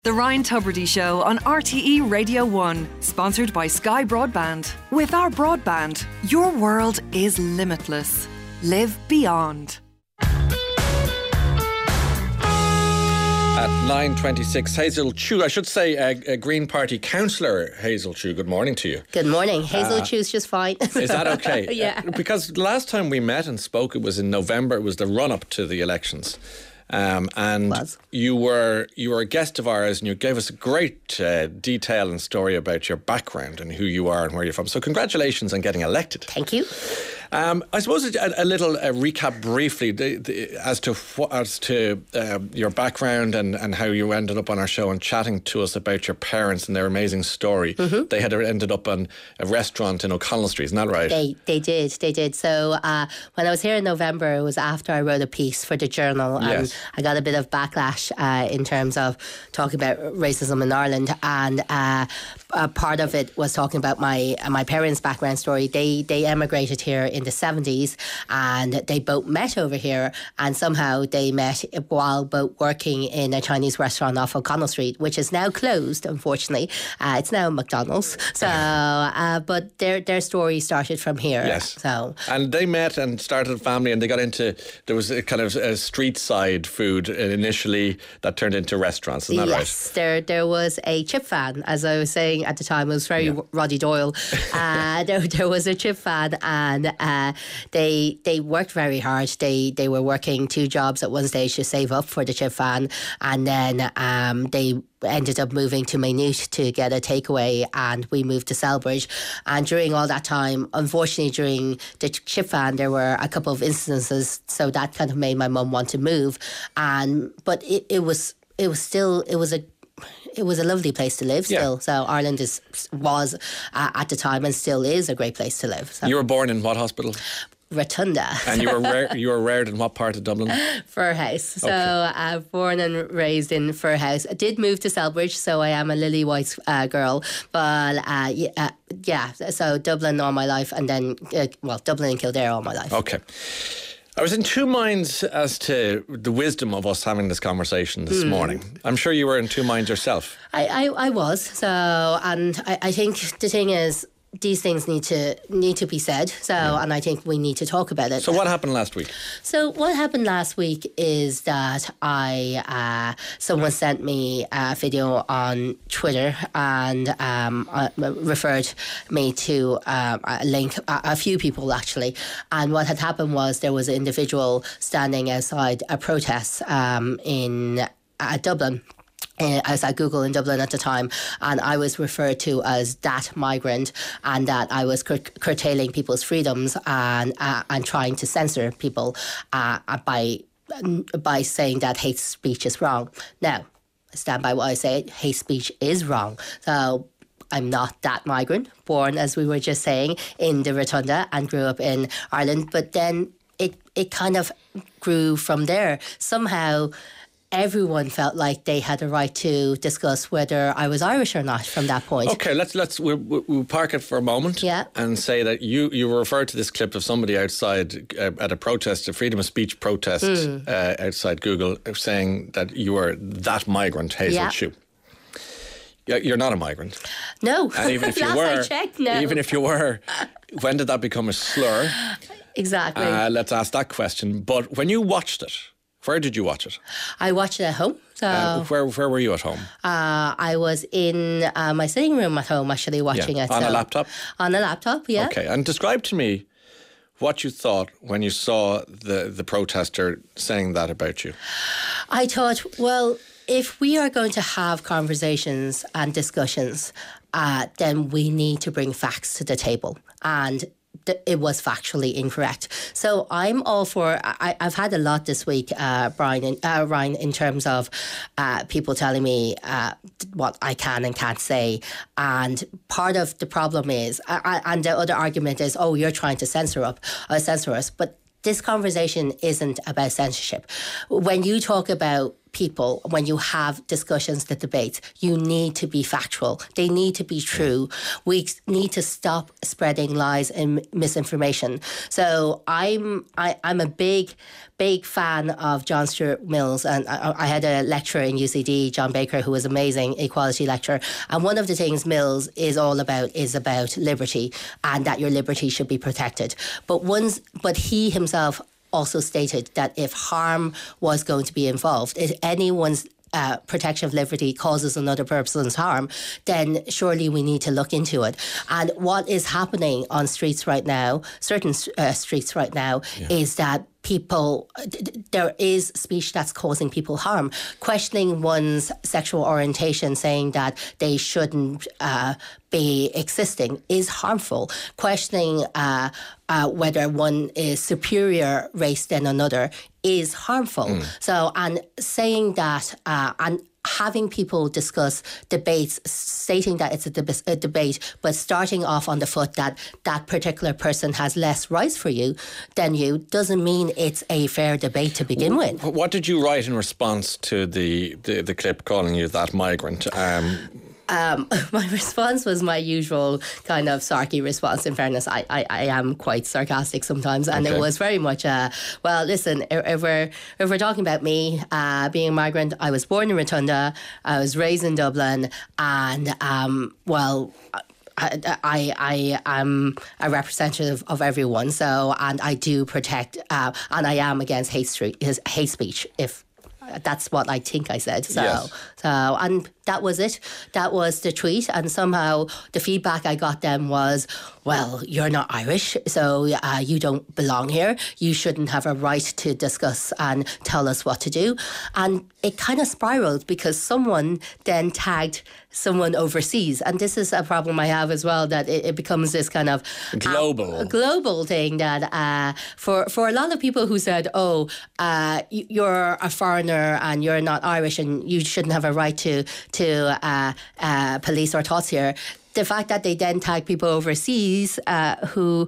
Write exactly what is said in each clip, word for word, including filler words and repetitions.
The Ryan Tubridy Show on R T E Radio one, sponsored by Sky Broadband. With our broadband, your world is limitless. Live beyond. At nine twenty-six, Hazel Chu, I should say uh, uh, Green Party councillor Hazel Chu, good morning to you. Good morning. Hazel uh, Chu's just fine. Is that okay? Yeah. Uh, because the last time we met and spoke, it was in November. It was the run-up to the elections. Um, and was. you were you were a guest of ours, and you gave us a great uh, detail and story about your background and who you are and where you're from. So congratulations on getting elected. Thank you. Um, I suppose a, a little uh, recap briefly the, the, as to what, as to uh, your background and, and how you ended up on our show and chatting to us about your parents and their amazing story. Mm-hmm. They had ended up on a restaurant in O'Connell Street, isn't that right? They they did, they did. So uh, when I was here in November, it was after I wrote a piece for the Journal, and yes. I got a bit of backlash uh, in terms of talking about racism in Ireland, and uh, a part of it was talking about my uh, my parents' background story. They they emigrated here in the seventies, and they both met over here, and somehow they met while both working in a Chinese restaurant off O'Connell Street, which is now closed, unfortunately. Uh, it's now McDonald's. So, uh, but their their story started from here. Yes. So, and they met and started a family, and they got into, there was a kind of a street side food initially that turned into restaurants, isn't that yes, right? Yes, there there was a chip fan, as I was saying at the time. It was very yeah. Roddy Doyle. uh, there, there was a chip fan, and uh, they they worked very hard. They they were working two jobs at one stage to save up for the chip fan, and then um, they ended up moving to Maynooth to get a takeaway, and we moved to Selbridge. And during all that time, unfortunately, during the chip fan, there were a couple of instances, so that kind of made my mum want to move. And but it, it was it was still it was a It was a lovely place to live still. Yeah. So Ireland is was uh, at the time and still is a great place to live. So. You were born in what hospital? Rotunda. And you were re- you were reared in what part of Dublin? Furhouse. So okay. uh, born and raised in Furhouse. I did move to Selbridge, so I am a Lily White uh, girl. But uh, yeah, uh, yeah, so Dublin all my life, and then uh, well, Dublin and Kildare all my life. Okay. I was in two minds as to the wisdom of us having this conversation this mm. morning. I'm sure you were in two minds yourself. I, I, I was. So, and I, I think the thing is, these things need to need to be said. So, yeah. and I think we need to talk about it. So, what happened last week? So, what happened last week is that I uh, someone sent me a video on Twitter and um, uh, referred me to um, a link. A, a few people actually, and what had happened was there was an individual standing outside a protest um, in uh, Dublin. I was at Google in Dublin at the time, and I was referred to as that migrant, and that I was cur- curtailing people's freedoms and uh, and trying to censor people uh, by by saying that hate speech is wrong. Now, I stand by what I say. Hate speech is wrong. So I'm not that migrant, born, as we were just saying, in the Rotunda and grew up in Ireland. But then it it kind of grew from there. Somehow everyone felt like they had a right to discuss whether I was Irish or not from that point. Okay, let's let's we'll, we'll park it for a moment. Yeah. And say that you you referred to this clip of somebody outside uh, at a protest, a freedom of speech protest mm. uh, outside Google, saying that you were that migrant, Hazel yeah. Chu. You're not a migrant. No. And even if you Last were, I checked, no. even if you were, when did that become a slur? Exactly. Uh, let's ask that question. But when you watched it, where did you watch it? I watched it at home. So uh, where where were you at home? Uh, I was in uh, my sitting room at home, actually watching yeah. it. On so. a laptop? On a laptop, yeah. Okay, and describe to me what you thought when you saw the, the protester saying that about you. I thought, well, if we are going to have conversations and discussions, uh, then we need to bring facts to the table. And it was factually incorrect. So I'm all for, I, I've had a lot this week, uh, Brian, and, uh, Ryan, in terms of uh, people telling me uh, what I can and can't say. And part of the problem is, uh, and the other argument is, oh, you're trying to censor up, uh, censor us. But this conversation isn't about censorship. When you talk about people, when you have discussions, the debates, you need to be factual. They need to be true. We need to stop spreading lies and misinformation. So I'm I, I'm a big, big fan of John Stuart Mills, and I, I had a lecturer in U C D, John Baker, who was amazing, equality lecturer. And one of the things Mills is all about is about liberty, and that your liberty should be protected. But once, but he himself also stated that if harm was going to be involved, if anyone's uh, protection of liberty causes another person's harm, then surely we need to look into it. And what is happening on streets right now, certain uh, streets right now, yeah. is that people, there is speech that's causing people harm. Questioning one's sexual orientation, saying that they shouldn't uh, be existing, is harmful. Questioning uh, uh, whether one is superior race than another is harmful. Mm. So, and saying that, uh, and having people discuss debates, stating that it's a, deb- a debate, but starting off on the foot that that particular person has less rights for you than you, doesn't mean it's a fair debate to begin with. What did you write in response to the, the, the clip calling you that migrant? Um, Um, my response was my usual kind of sarky response. In fairness, I, I, I am quite sarcastic sometimes, and okay. it was very much a, well, listen, if, if we're if we're talking about me uh, being a migrant, I was born in Rotunda, I was raised in Dublin, and um, well. I, I I am a representative of everyone, so and I do protect, uh, and I am against hate street, hate speech. If that's what I think I said. So, yes. so and that was it. That was the tweet. And somehow the feedback I got then was, well, you're not Irish, so uh, you don't belong here. You shouldn't have a right to discuss and tell us what to do. And it kind of spiraled because someone then tagged someone overseas. And this is a problem I have as well, that it, it becomes this kind of global uh, global thing that uh, for, for a lot of people who said, oh, uh, you're a foreigner and you're not Irish and you shouldn't have a right to to uh, uh, police our thoughts here. The fact that they then tag people overseas uh, who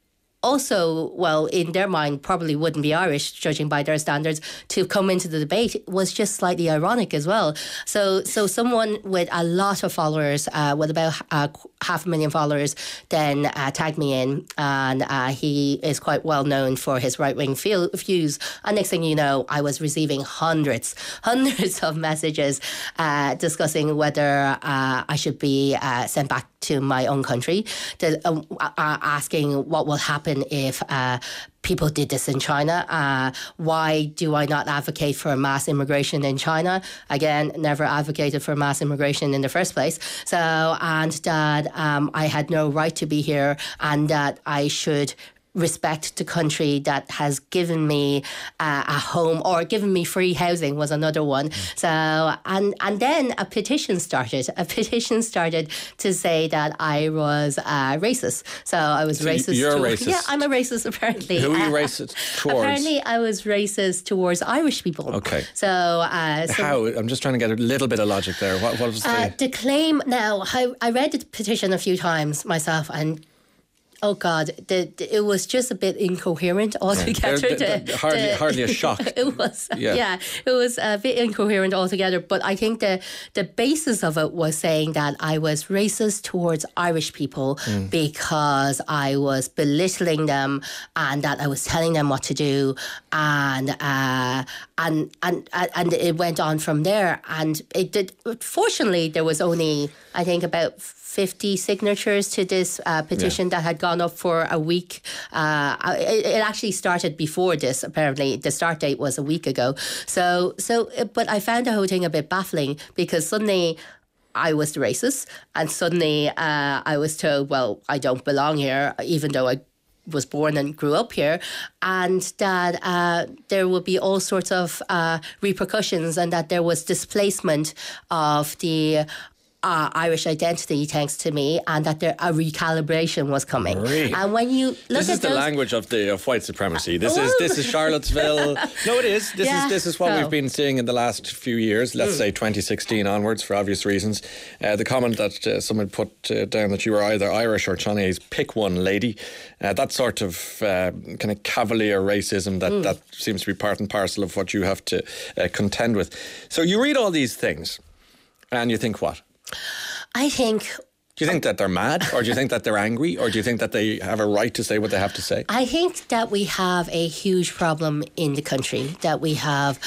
also, well, in their mind, probably wouldn't be Irish, judging by their standards, to come into the debate was just slightly ironic as well. So so someone with a lot of followers, uh, with about uh, half a million followers, then uh, tagged me in, and uh, he is quite well known for his right-wing feel- views. And next thing you know, I was receiving hundreds, hundreds of messages uh, discussing whether uh, I should be uh, sent back to my own country, to, uh, uh, asking what will happen if uh, people did this in China. Uh, why do I not advocate for mass immigration in China? Again, never advocated for mass immigration in the first place. So, and that um, I had no right to be here, and that I should respect the country that has given me uh, a home, or given me free housing was another one. So, and and then a petition started. A petition started to say that I was uh, racist. So I was so racist. You're towards, racist. Yeah, I'm a racist apparently. Who are you uh, racist towards? Apparently I was racist towards Irish people. Okay. So, uh, so how? I'm just trying to get a little bit of logic there. What, what was the... Uh, the claim, now, I, I read the petition a few times myself, and oh God, the, the, it was just a bit incoherent altogether. Yeah. They're, they're hardly, the, hardly a shock. It was, yeah. yeah, it was a bit incoherent altogether. But I think the the basis of it was saying that I was racist towards Irish people mm. because I was belittling them, and that I was telling them what to do, and uh, and and and it went on from there. And it did. Fortunately, there was only, I think, about fifty signatures to this uh, petition yeah. that had gone up for a week. Uh, it, it actually started before this. Apparently, the start date was a week ago. So, so, but I found the whole thing a bit baffling, because suddenly I was the racist, and suddenly uh, I was told, well, I don't belong here, even though I was born and grew up here, and that uh, there would be all sorts of uh, repercussions, and that there was displacement of the uh, Irish identity, thanks to me, and that there, a recalibration was coming. Really? And when you look this at is the those, language of the of white supremacy. This is this is Charlottesville. No, it is. This Yeah, is this is what so. we've been seeing in the last few years. Let's Mm. say twenty sixteen onwards, for obvious reasons. Uh, the comment that uh, someone put uh, down that you were either Irish or Chinese, pick one, lady. Uh, that sort of uh, kind of cavalier racism that, Mm. that seems to be part and parcel of what you have to uh, contend with. So you read all these things, and you think what? I think Do you think that they're mad, or do you think that they're angry, or do you think that they have a right to say what they have to say? I think that we have a huge problem in the country, that we have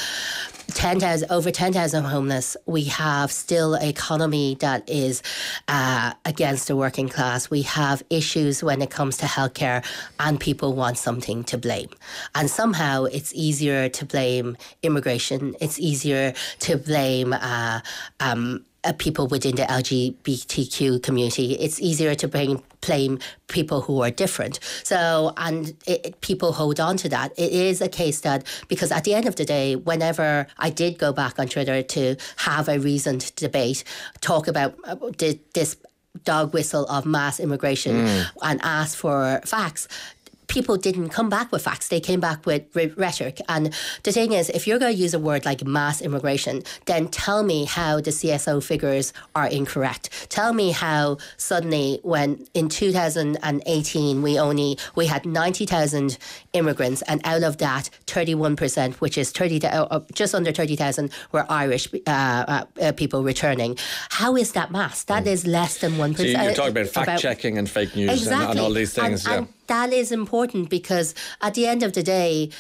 ten thousand, over ten thousand homeless. We have still an economy that is uh, against the working class. We have issues when it comes to healthcare, and people want something to blame. And somehow it's easier to blame immigration. It's easier to blame uh, um, uh, people within the L G B T Q community. It's easier to bring, blame people who are different. So, and it, it, people hold on to that. It is a case that, because at the end of the day, whenever I did go back on Twitter to have a reasoned debate, talk about uh, this dog whistle of mass immigration mm. and ask for facts, people didn't come back with facts. They came back with re- rhetoric. And the thing is, if you're going to use a word like mass immigration, then tell me how the C S O figures are incorrect. Tell me how suddenly, when in two thousand eighteen we only we had ninety thousand immigrants, and out of that, thirty-one percent, which is thirty, uh, just under thirty thousand, were Irish uh, uh, uh, people returning. How is that mass? That mm. is less than one percent. So you're talking about fact checking and fake news exactly. and, and all these things. And, yeah. and that is important, because at the end of the day,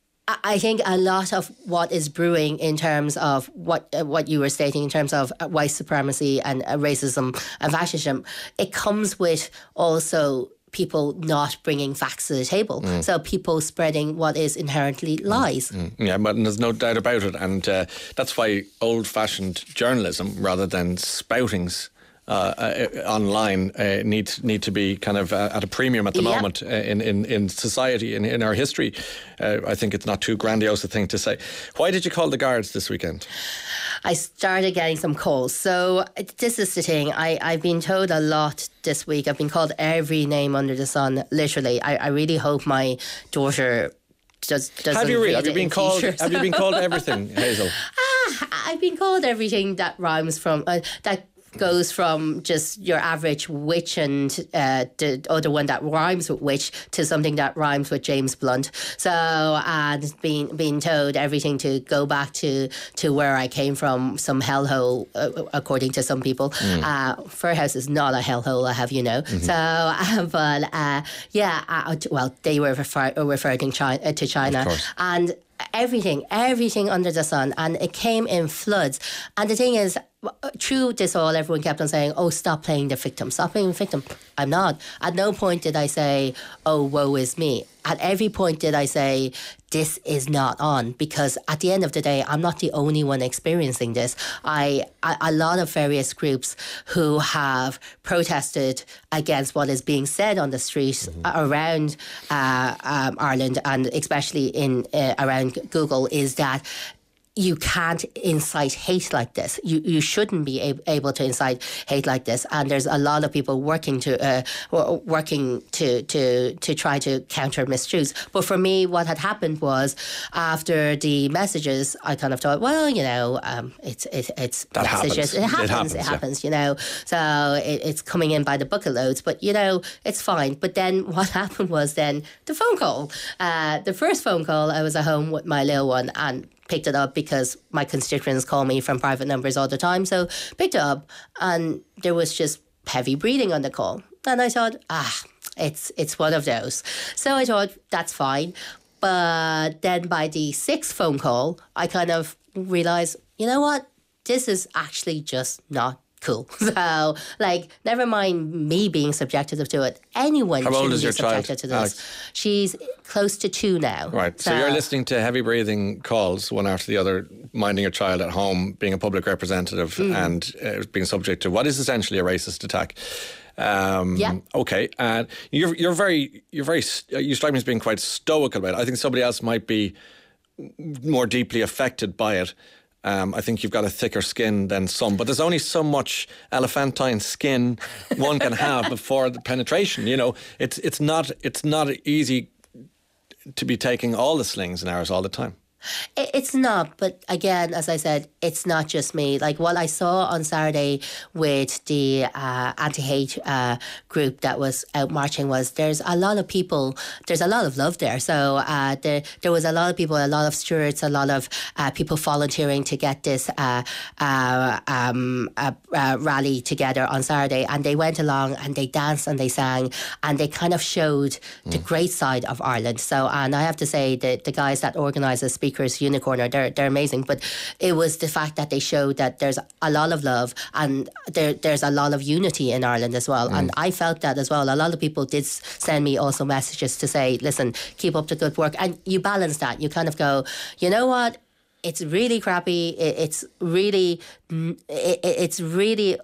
I think a lot of what is brewing in terms of what uh, what you were stating in terms of white supremacy and uh, racism and fascism, it comes with also people not bringing facts to the table. Mm. So people spreading what is inherently lies. Mm. Mm. Yeah, but there's no doubt about it. And uh, that's why old-fashioned journalism, rather than spoutings, Uh, uh, online uh, need need to be kind of uh, at a premium at the yep. moment uh, in, in, in society, in, in our history. Uh, I think it's not too grandiose a thing to say. Why did you call the guards this weekend? I started getting some calls. So this is the thing. I, I've been told a lot this week. I've been called every name under the sun, literally. I, I really hope my daughter does, doesn't Have you really? Have you been called? Future, so. Have you been called everything, Hazel? Ah, I've been called everything that rhymes from uh, that. goes from just your average witch and uh, the other one that rhymes with witch to something that rhymes with James Blunt. So, and being being told everything to go back to, to where I came from, some hellhole, uh, according to some people. Mm. Uh, Fairhouse is not a hellhole, I have you know. Mm-hmm. So, uh, but uh, yeah, uh, well, they were refer- referring China, uh, to China. And everything, everything under the sun. And it came in floods. And the thing is, through this all, everyone kept on saying, oh, stop playing the victim, stop playing the victim. I'm not. At no point did I say, oh, woe is me. At every point did I say, this is not on, because at the end of the day, I'm not the only one experiencing this. I, I a lot of various groups who have protested against what is being said on the streets mm-hmm. around uh, um, Ireland, and especially in uh, around Google, is that you can't incite hate like this. You you shouldn't be ab- able to incite hate like this. And there's a lot of people working to uh, working to to to try to counter mistruths. But for me, what had happened was, after the messages, I kind of thought, well, you know, um, it's it, it's that messages. Happens. It happens. It happens. It It happens, happens you know. So it, it's coming in by the bucket loads. But you know, it's fine. But then what happened was then the phone call. Uh, the first phone call, I was at home with my little one and picked it up because my constituents call me from private numbers all the time. So picked it up, and there was just heavy breathing on the call. And I thought, ah, it's it's one of those. So I thought, that's fine. But then by the sixth phone call, I kind of realised, you know what? This is actually just not cool. So, like, never mind me being subjected to it. Anyone How old is be your subjected child, to this. Alex? She's close to two now. Right. So, so you're listening to heavy breathing calls, one after the other, minding your child at home, being a public representative, mm. and uh, being subject to what is essentially a racist attack. Um, yeah. Okay. And you're you're very you're very you strike me as being quite stoical about it. I think somebody else might be more deeply affected by it. Um, I think you've got a thicker skin than some, but there's only so much elephantine skin one can have before the penetration. You know, it's it's not it's not easy to be taking all the slings and arrows all the time. It's not, but again, as I said, it's not just me. Like what I saw on Saturday with the uh, anti-hate uh, group that was out marching was there's a lot of people, there's a lot of love there. So uh, there, there was a lot of people, a lot of stewards, a lot of uh, people volunteering to get this uh, uh, um, uh, uh, rally together on Saturday. And they went along and they danced and they sang and they kind of showed mm. the great side of Ireland. So, and I have to say that the guys that organise the Speakers Unicorn, they're they're amazing. But it was the fact that they showed that there's a lot of love and there there's a lot of unity in Ireland as well. Mm. And I felt that as well. A lot of people did send me also messages to say, listen, keep up the good work. And you balance that. You kind of go, you know what? It's really crappy. It's really, it's really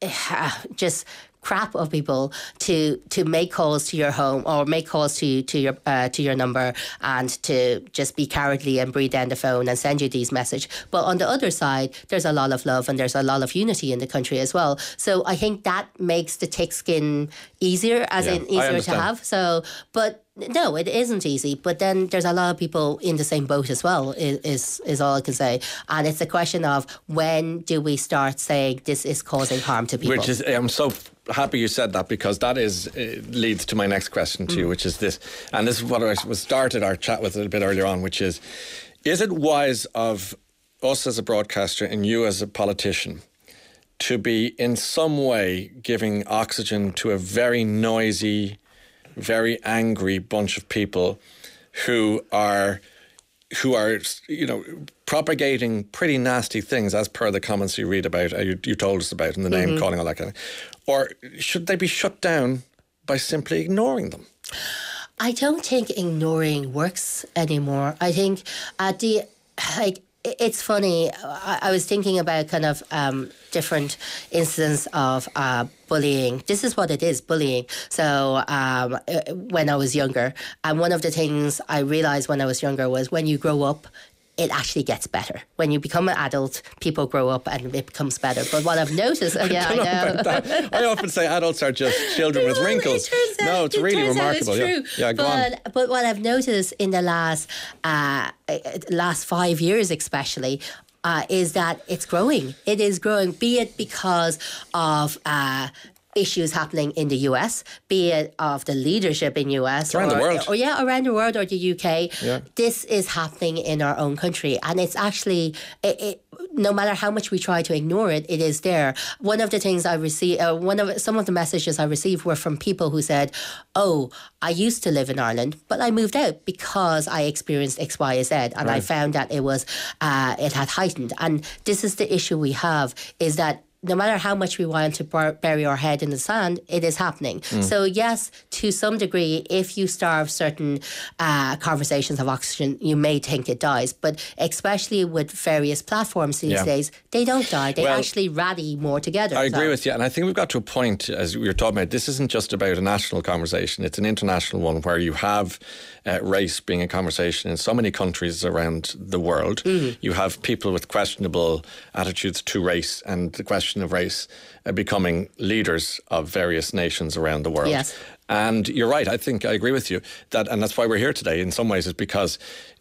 just crap of people to to make calls to your home or make calls to to your uh, to your number and to just be cowardly and breathe down the phone and send you these messages. But on the other side, there's a lot of love and there's a lot of unity in the country as well. So I think that makes the thick skin easier, as yeah, in easier to have. So, but no, it isn't easy. But then there's a lot of people in the same boat as well, is, is is all I can say. And it's a question of when do we start saying this is causing harm to people? Which is, I'm so happy you said that, because that is uh, leads to my next question to mm. you, which is this. And this is what I was started our chat with a little bit earlier on, which is, is it wise of us as a broadcaster and you as a politician to be in some way giving oxygen to a very noisy, very angry bunch of people who are who are you know propagating pretty nasty things, as per the comments you read about, uh, you, you told us about, and the name mm-hmm. calling, all that kind of, or should they be shut down by simply ignoring them? I don't think ignoring works anymore. I think at the like. It's funny. I, I was thinking about kind of um, different instances of uh, bullying. This is what it is, bullying. So um, when I was younger, and one of the things I realised when I was younger was when you grow up, it actually gets better. When you become an adult, people grow up and it becomes better. But what I've noticed, uh, yeah, I, know. I, know. I often say adults are just children with wrinkles. It out, no, it's it really remarkable. It's true. Yeah, yeah, go but, on. But what I've noticed in the last uh, last five years, especially, uh, is that it's growing. It is growing, be it because of Uh, issues happening in the U S, be it of the leadership in U S, around or, the world, or yeah, around the world, or the U K. Yeah. This is happening in our own country, and it's actually it, it, no matter how much we try to ignore it, it is there. One of the things I received, uh, one of some of the messages I received were from people who said, "Oh, I used to live in Ireland, but I moved out because I experienced X, Y, Z, and right. I found that it was uh, it had heightened." And this is the issue we have: is that no matter how much we want to bur- bury our head in the sand, it is happening. Mm. So yes, to some degree, if you starve certain uh, conversations of oxygen, you may think it dies. But especially with various platforms these yeah. days, they don't die. They well, actually rally more together. I agree so. with you. And I think we've got to a point, as we were talking about, this isn't just about a national conversation. It's an international one where you have uh, race being a conversation in so many countries around the world. Mm. You have people with questionable attitudes to race and the question of race uh, becoming leaders of various nations around the world. Yes. And you're right. I think I agree with you that, and that's why we're here today. In some ways, is because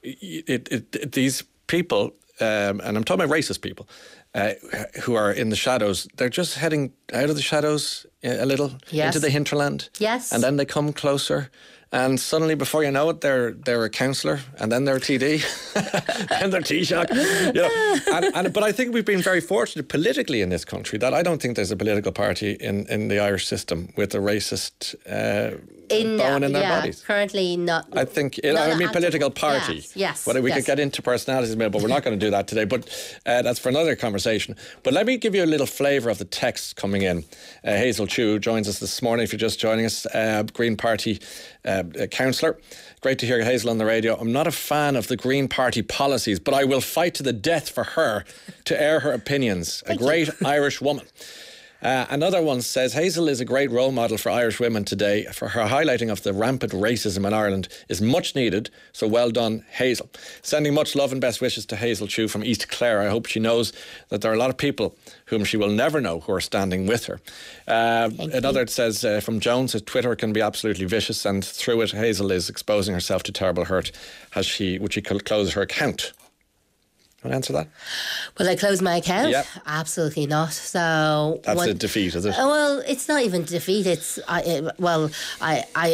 it, it, it, these people, um, and I'm talking about racist people, uh, who are in the shadows. They're just heading out of the shadows a little yes. into the hinterland. Yes. And then they come closer. And suddenly, before you know it, they're they're a councillor, and then they're a T D, and they're Taoiseach. You know, and, and, but I think we've been very fortunate politically in this country that I don't think there's a political party in, in the Irish system with a racist uh, in, bone in their yeah, bodies. Currently not. I think, it, I mean, political party. Yes, yes. Well, we yes. could get into personalities, but we're not going to do that today. But uh, that's for another conversation. But let me give you a little flavour of the text coming in. Uh, Hazel Chu joins us this morning, if you're just joining us, uh, Green Party uh, councillor. Great to hear Hazel on the radio. I'm not a fan of the Green Party policies, but I will fight to the death for her to air her opinions. A great Irish woman. Uh, another one says, Hazel is a great role model for Irish women today. For her highlighting of the rampant racism in Ireland is much needed. So well done, Hazel. Sending much love and best wishes to Hazel Chu from East Clare. I hope she knows that there are a lot of people whom she will never know who are standing with her. Uh, another says uh, from Jones, that Twitter can be absolutely vicious, and through it Hazel is exposing herself to terrible hurt. Has she, would she close her account? Want to answer that? Will I close my account? Yep. Absolutely not. So that's what, a defeat, is it? Well, it's not even defeat. It's I, it, well, I, I,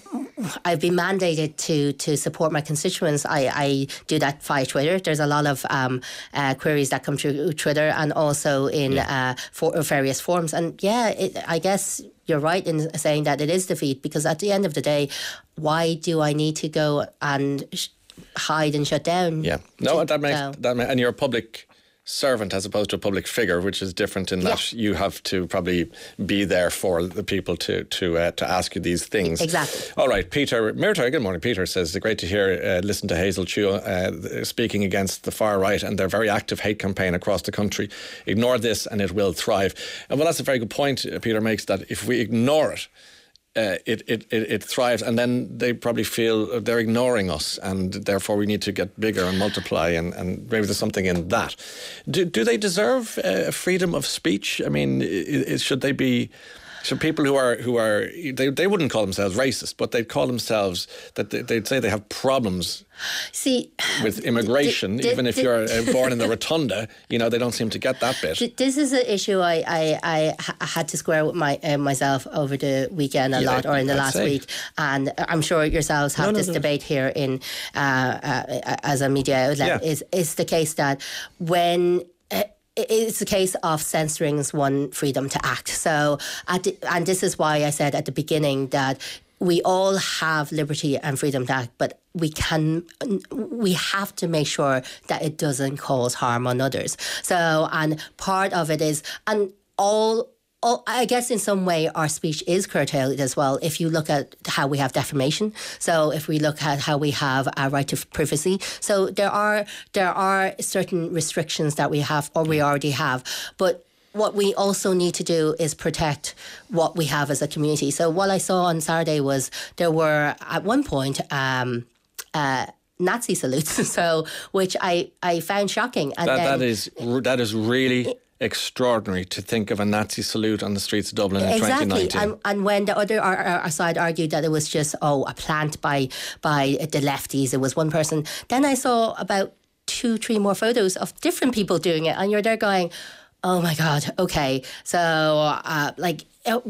I've been mandated to to support my constituents. I, I do that via Twitter. There's a lot of um, uh, queries that come through Twitter and also in yeah. uh, for various forums. And yeah, it, I guess you're right in saying that it is defeat, because at the end of the day, why do I need to go and sh- hide and shut down? Yeah, no, that makes so. that. Makes, and you're a public servant as opposed to a public figure, which is different in that yeah. you have to probably be there for the people to to uh, to ask you these things. Exactly. All right, Peter Mirta, good morning. Peter says it's great to hear, uh, listen to Hazel Chu uh, speaking against the far right and their very active hate campaign across the country. Ignore this and it will thrive. And well, that's a very good point Peter makes, that if we ignore it, Uh, it, it, it, it thrives, and then they probably feel they're ignoring us, and therefore we need to get bigger and multiply, and, and maybe there's something in that. Do, do they deserve uh, freedom of speech? I mean, is, should they be... Should people who are who are they, they wouldn't call themselves racist, but they'd call themselves that they, they'd say they have problems See, with immigration, d- d- even if d- you're uh, born in the rotunda, you know, they don't seem to get that bit. This is an issue I I, I had to square with my uh, myself over the weekend a yeah, lot, or in the I'd last say. week, and I'm sure yourselves have no, no, this no. debate here in uh, uh, as a media outlet. Yeah. Is is the case that when. Uh, It's a case of censoring one freedom to act. So, at the, and this is why I said at the beginning that we all have liberty and freedom to act, but we can, we have to make sure that it doesn't cause harm on others. So, and part of it is, and all. Oh, I guess in some way our speech is curtailed as well. If you look at how we have defamation, so if we look at how we have a right to privacy, so there are there are certain restrictions that we have, or we already have. But what we also need to do is protect what we have as a community. So what I saw on Saturday was there were at one point um, uh, Nazi salutes, so which I, I found shocking. And that, then, that is that is really. It, extraordinary to think of a Nazi salute on the streets of Dublin in exactly. twenty nineteen. And, and when the other our side argued that it was just, oh, a plant by by the lefties, it was one person, then I saw about two, three more photos of different people doing it. And you're there going, oh my God, okay. So, uh, like,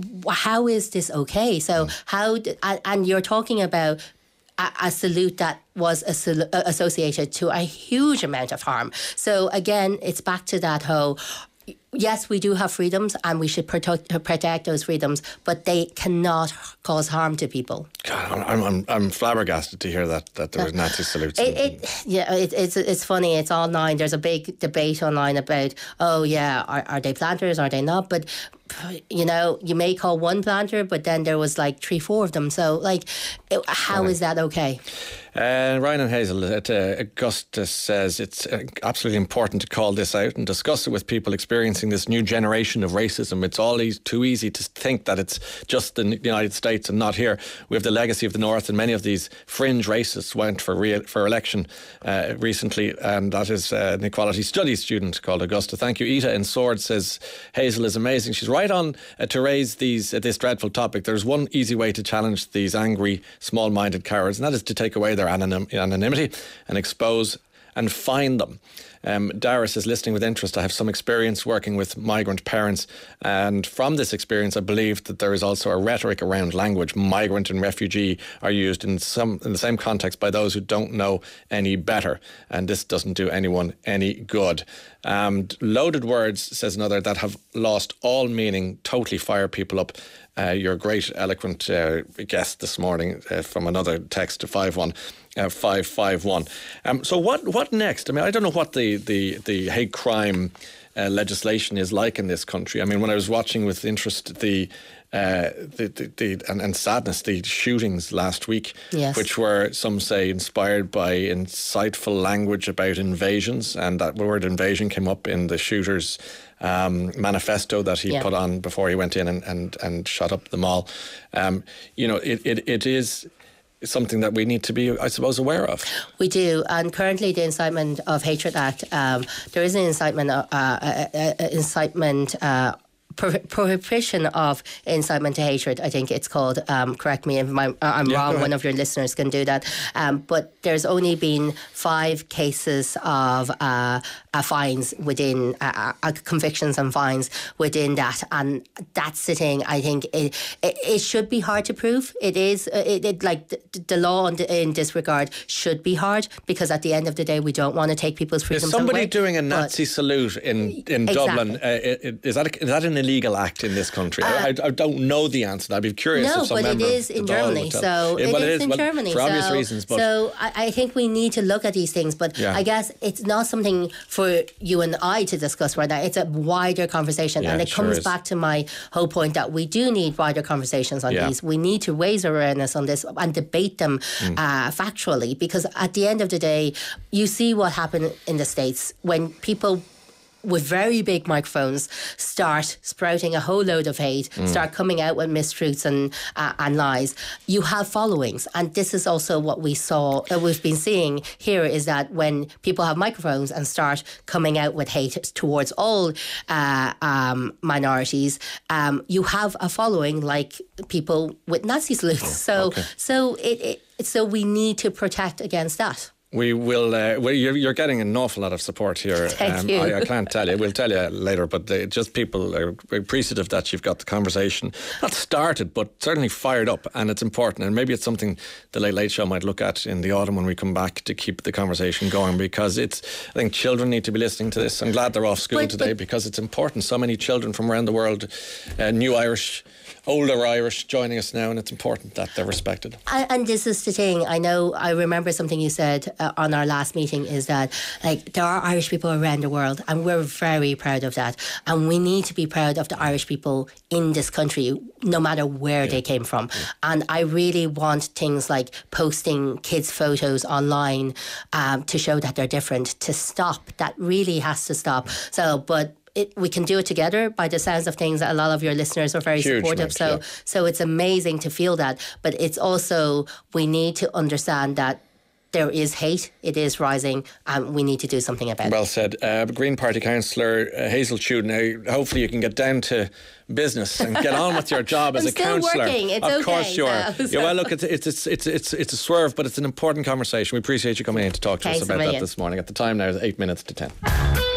how is this okay? So, mm. how, d- and you're talking about a, a salute that was a, associated to a huge amount of harm. So, again, it's back to that whole... Yes, we do have freedoms and we should protect, protect those freedoms, but they cannot cause harm to people. God, I'm I'm, I'm flabbergasted to hear that, that there was Nazi salutes. It, it, yeah, it, it's it's funny. It's online. There's a big debate online about, oh yeah, are, are they planters? Are they not? But, you know, you may call one planter, but then there was like three, four of them. So, like, it, how right. is that okay? Uh, Ryan and Hazel at uh, Augustus says it's uh, absolutely important to call this out and discuss it with people experiencing this new generation of racism. It's all e- too easy to think that it's just the United States and not here. We have the legacy of the North, and many of these fringe racists went for re- for election uh, recently, and that is uh, an equality studies student called Augusta. Thank you. Ita in Sword says Hazel is amazing. She's right on uh, to raise these uh, this dreadful topic. There's one easy way to challenge these angry, small-minded cowards, and that is to take away their anonym, anonymity and expose and fine them. Um, Dara says, listening with interest, I have some experience working with migrant parents, and from this experience I believe that there is also a rhetoric around language. Migrant and refugee are used in some in the same context by those who don't know any better, and this doesn't do anyone any good. Um, loaded words, says another, that have lost all meaning totally fire people up. Uh, your great eloquent uh, guest this morning uh, from another text to five one five five one. Um, so what what next? I mean, I don't know what the, the, the hate crime uh, legislation is like in this country. I mean, when I was watching with interest the uh, the, the, the and, and sadness the shootings last week, yes. which were, some say, inspired by insightful language about invasions, and that word invasion came up in the shooter's um, manifesto that he yeah. put on before he went in and, and, and shot up the mall. Um, you know, it, it, it is something that we need to be, I suppose, aware of. We do, and currently the Incitement of Hatred Act, um, there is an incitement, uh, uh, uh, incitement. Uh, Prohibition of incitement to hatred, I think it's called. Um, correct me if I'm, I'm yeah, wrong. One of your listeners can do that. Um, but there's only been five cases of uh, uh, fines within uh, uh, convictions and fines within that, and that's sitting. I think it, it, it should be hard to prove. It is. It, it like the, the law in, in this regard should be hard, because at the end of the day, we don't want to take people's freedoms away. Is somebody doing a Nazi salute in in exactly. Dublin? Uh, is that a, is that an illegal act in this country? Uh, I, I don't know the answer. I'd be curious. No, if some but it member is of in the Dáil Germany. would tell. So Yeah, it well, is, it is in well, Germany. for obvious so, reasons. But so I, I think we need to look at these things. But Yeah. I guess it's not something for you and I to discuss right now. It's a wider conversation, Yeah, and it it sure comes is. back to my whole point that we do need wider conversations on Yeah. these. We need to raise awareness on this and debate them Mm. uh, factually, because at the end of the day, you see what happened in the States when people with very big microphones start sprouting a whole load of hate, Mm. start coming out with mistruths and uh, and lies. You have followings, and this is also what we saw, uh, we've been seeing here, is that when people have microphones and start coming out with hate towards all uh, um, minorities, um, you have a following like people with Nazi salutes. So, okay. so it, it so we need to protect against that. we will. Uh, well, you're, you're getting an awful lot of support here. Thank you. I, I can't tell you. We'll tell you later. But uh, just people are appreciative that you've got the conversation not started, but certainly fired up, and it's important. And maybe it's something the Late Late Show might look at in the autumn when we come back to keep the conversation going, because it's. I think children need to be listening to this. I'm glad they're off school but, today but, because it's important. So many children from around the world, uh, new Irish, older Irish, joining us now, and it's important that they're respected. And, and this is the thing. I know. I remember something you said uh, on our last meeting, is that like there are Irish people around the world, and we're very proud of that. And we need to be proud of the Irish people in this country, no matter where yeah. they came from. Yeah. And I really want things like posting kids' photos online um, to show that they're different to stop. That really has to stop. So, but. It, we can do it together. By the sounds of things, a lot of your listeners are very Huge supportive. amount, so, yeah. so it's amazing to feel that. But it's also, we need to understand that there is hate, it is rising, and we need to do something about well it. Well said. Uh, Green Party Councillor uh, Hazel Tude, now hopefully you can get down to business and get on with your job as I'm a councillor. still working. It's of okay course you are. now, so. Yeah, well, look, it's, it's it's it's it's it's a swerve, but it's an important conversation. We appreciate you coming in to talk to Thanks us about a that million. this morning. At the time now is eight minutes to ten.